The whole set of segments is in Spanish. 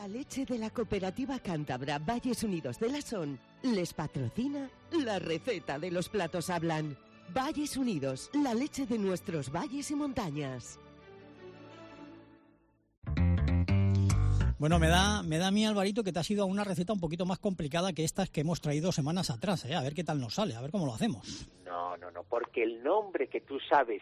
La leche de la cooperativa cántabra Valles Unidos de la Son les patrocina la receta de los platos hablan. Valles Unidos, la leche de nuestros valles y montañas. Bueno, me da a mí, Alvarito, que te has ido a una receta un poquito más complicada que estas que hemos traído semanas atrás, ¿eh? A ver qué tal nos sale, a ver cómo lo hacemos. No, porque el nombre que tú sabes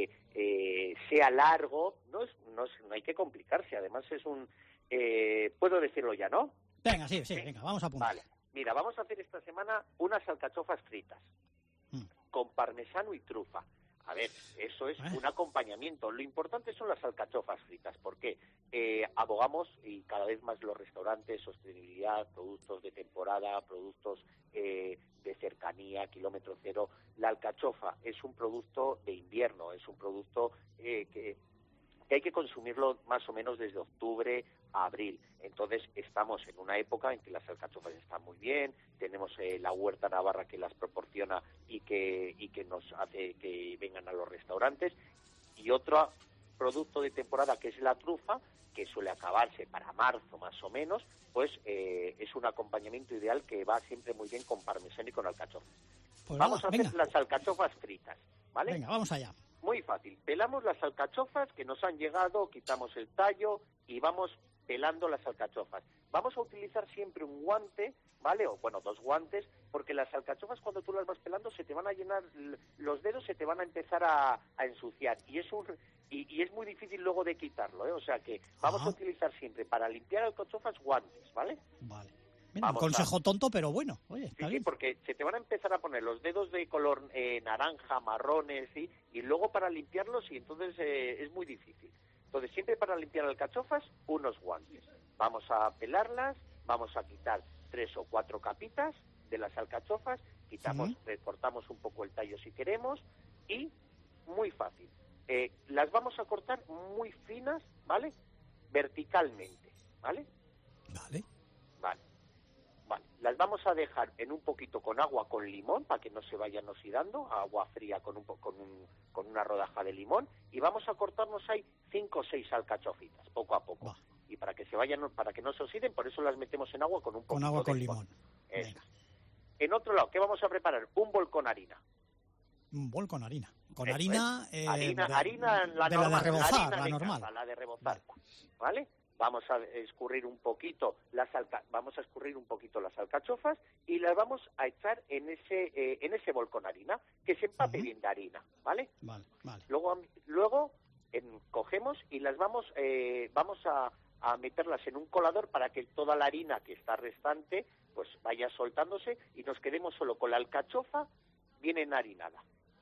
sea largo, no hay que complicarse, además es un... ¿puedo decirlo ya, no? Venga, sí, venga, vamos a apuntar. Vale, mira, vamos a hacer esta semana unas alcachofas fritas, con parmesano y trufa. A ver, eso es un acompañamiento. Lo importante son las alcachofas fritas, porque abogamos, y cada vez más los restaurantes, sostenibilidad, productos de temporada, productos de cercanía, kilómetro cero. La alcachofa es un producto de invierno, es un producto que hay que consumirlo más o menos desde octubre a abril. Entonces estamos en una época en que las alcachofas están muy bien, tenemos la huerta navarra que las proporciona y que nos hace que vengan a los restaurantes, y otro producto de temporada que es la trufa, que suele acabarse para marzo más o menos, pues es un acompañamiento ideal que va siempre muy bien con parmesano y con alcachofas. Pues vamos a hacer venga. las alcachofas fritas, ¿vale? Venga, vamos allá. Muy fácil. Pelamos las alcachofas que nos han llegado, quitamos el tallo y vamos pelando las alcachofas. Vamos a utilizar siempre un guante, ¿vale? O bueno, 2 guantes, porque las alcachofas cuando tú las vas pelando se te van a llenar, los dedos se te van a empezar a ensuciar y es muy difícil luego de quitarlo, ¿eh? O sea que vamos a utilizar siempre para limpiar alcachofas guantes, ¿vale? Vale. Mira, un consejo tonto, pero bueno. Oye, está bien. Sí, porque se te van a empezar a poner los dedos de color naranja, marrones, ¿sí? Y luego para limpiarlos, y entonces es muy difícil. Entonces, siempre para limpiar alcachofas, unos guantes. Vamos a pelarlas, vamos a quitar 3 o 4 capitas de las alcachofas, cortamos un poco el tallo si queremos, y muy fácil. Las vamos a cortar muy finas, ¿vale? Verticalmente, ¿vale? Vale. Vale, las vamos a dejar en un poquito con agua con limón para que no se vayan oxidando, agua fría con una rodaja de limón, y vamos a cortarnos ahí 5 o 6 alcachofitas, poco a poco. Y para que no se oxiden, por eso las metemos en agua con un poquito con agua de con limón. Eso. En otro lado, ¿qué vamos a preparar? Un bol con harina. Un bol con harina. Con Eso harina... harina la de normal, la de rebozar, harina la de normal. Capa, la de rebozar, ¿vale? Vamos a escurrir un poquito las alcachofas y las vamos a echar en ese bol con harina, que se empape bien de harina, ¿vale? Vale. Luego cogemos y las vamos a meterlas en un colador para que toda la harina que está restante pues vaya soltándose y nos quedemos solo con la alcachofa bien enharinada.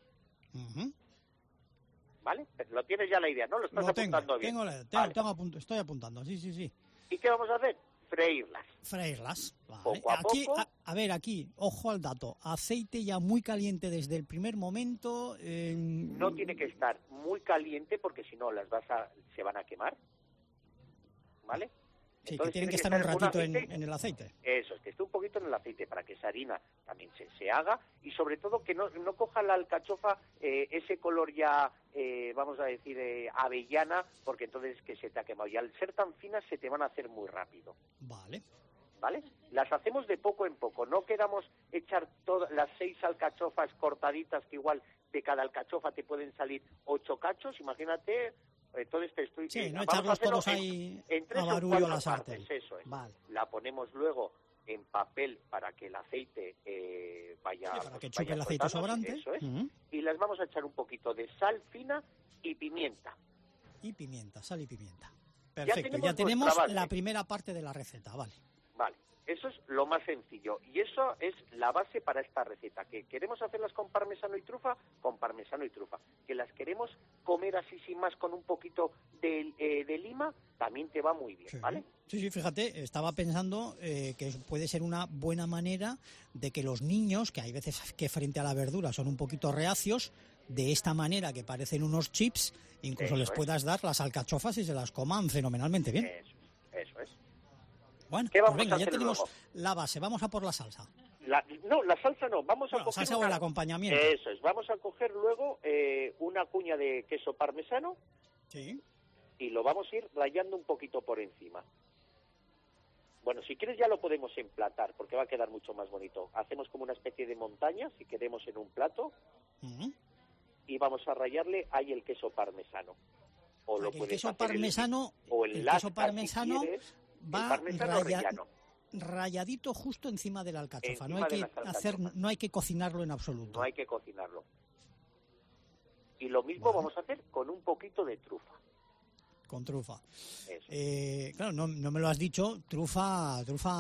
¿Vale? Lo tienes ya la idea, ¿no? Lo estás apuntando bien. Estoy apuntando, sí. ¿Y qué vamos a hacer? Freírlas. Vale. Poco a poco. Aquí, ojo al dato. Aceite ya muy caliente desde el primer momento. No tiene que estar muy caliente porque si no se van a quemar. ¿Vale? Sí, entonces, que tienen que estar un ratito en el aceite. Eso, es que esté un poquito en el aceite para que esa harina también se haga, y sobre todo que no coja la alcachofa ese color ya, vamos a decir, avellana, porque entonces que se te ha quemado. Y al ser tan finas se te van a hacer muy rápido. Vale. Las hacemos de poco en poco, no queramos echar todas las 6 alcachofas cortaditas, que igual de cada alcachofa te pueden salir 8 cachos, imagínate. Entonces no echarlos todos ahí en 3 a o barullo 4 a la sartén. partes, eso es. Vale. La ponemos luego en papel para que el aceite vaya... Sí, para que chupe el aceite sobrante. Eso es. Y las vamos a echar un poquito de sal fina y pimienta. Sal y pimienta. Perfecto, ya tenemos la primera parte de la receta, vale. Eso es lo más sencillo, y eso es la base para esta receta. Que queremos hacerlas con parmesano y trufa, que las queremos comer así sin más con un poquito de lima, también te va muy bien, ¿vale? Sí, fíjate, estaba pensando que puede ser una buena manera de que los niños, que hay veces que frente a la verdura son un poquito reacios, de esta manera que parecen unos chips, incluso les puedas dar las alcachofas y se las coman fenomenalmente bien. Eso es. Bueno, pues venga, ya tenemos la base, vamos a por la salsa. La salsa no, vamos a coger... salsa o el acompañamiento. Eso es, vamos a coger luego una cuña de queso parmesano. Sí. Y lo vamos a ir rallando un poquito por encima. Bueno, si quieres ya lo podemos emplatar, porque va a quedar mucho más bonito. Hacemos como una especie de montaña, si queremos, en un plato, y vamos a rallarle ahí el queso parmesano. O lo el queso parmesano, el queso parmesano si quieres, va ralladito justo encima de la alcachofa. No hay que cocinarlo en absoluto. No hay que cocinarlo. Y lo mismo vamos a hacer con un poquito de trufa. Con trufa. Claro, no me lo has dicho, trufa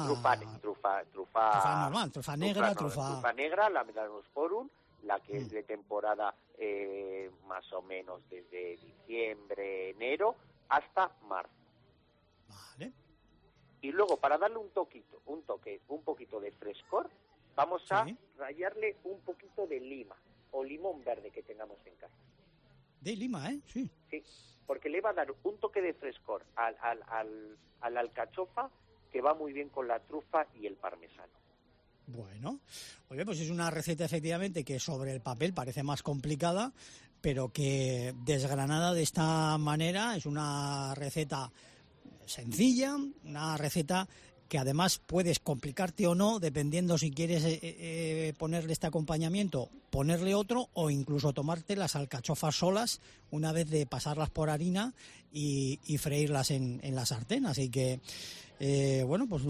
normal, trufa negra, trufa negra, la Melanosporum, la que es de temporada más o menos desde diciembre, enero hasta marzo. Vale. Y luego, para darle un poquito de frescor, vamos a rallarle un poquito de lima o limón verde que tengamos en casa. De lima, Sí. Sí, porque le va a dar un toque de frescor a la alcachofa que va muy bien con la trufa y el parmesano. Bueno, oye, pues es una receta efectivamente que sobre el papel parece más complicada, pero que desgranada de esta manera es una receta sencilla, una receta que además puedes complicarte o no, dependiendo si quieres ponerle este acompañamiento, ponerle otro, o incluso tomarte las alcachofas solas una vez de pasarlas por harina y freírlas en la sartén. Así que, bueno, pues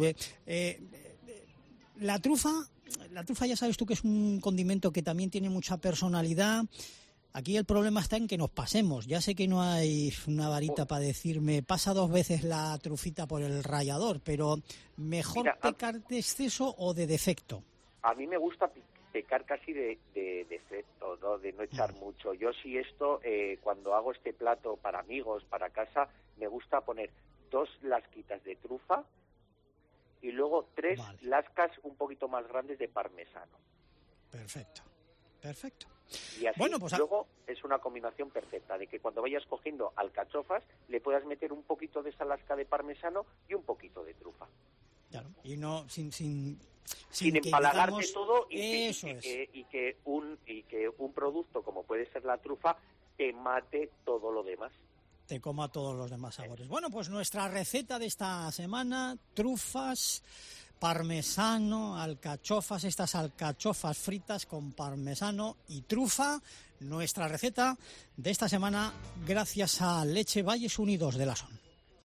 la trufa ya sabes tú que es un condimento que también tiene mucha personalidad. Aquí el problema está en que nos pasemos. Ya sé que no hay una varita para decirme, pasa 2 veces la trufita por el rallador, pero ¿mejor pecar de exceso o de defecto? A mí me gusta pecar casi de defecto, ¿no? De no echar mucho. Yo sí cuando hago este plato para amigos, para casa, me gusta poner 2 lasquitas de trufa y luego 3 lascas un poquito más grandes de parmesano. Perfecto. Y así, pues luego es una combinación perfecta de que cuando vayas cogiendo alcachofas le puedas meter un poquito de esa lasca de parmesano y un poquito de trufa. Claro, y no sin empalagarte todo y que un producto como puede ser la trufa te mate todo lo demás. Te coma todos los demás sabores. Bueno, pues nuestra receta de esta semana, trufas, parmesano, alcachofas, estas alcachofas fritas con parmesano y trufa, nuestra receta de esta semana gracias a Leche Valles Unidos de la Son.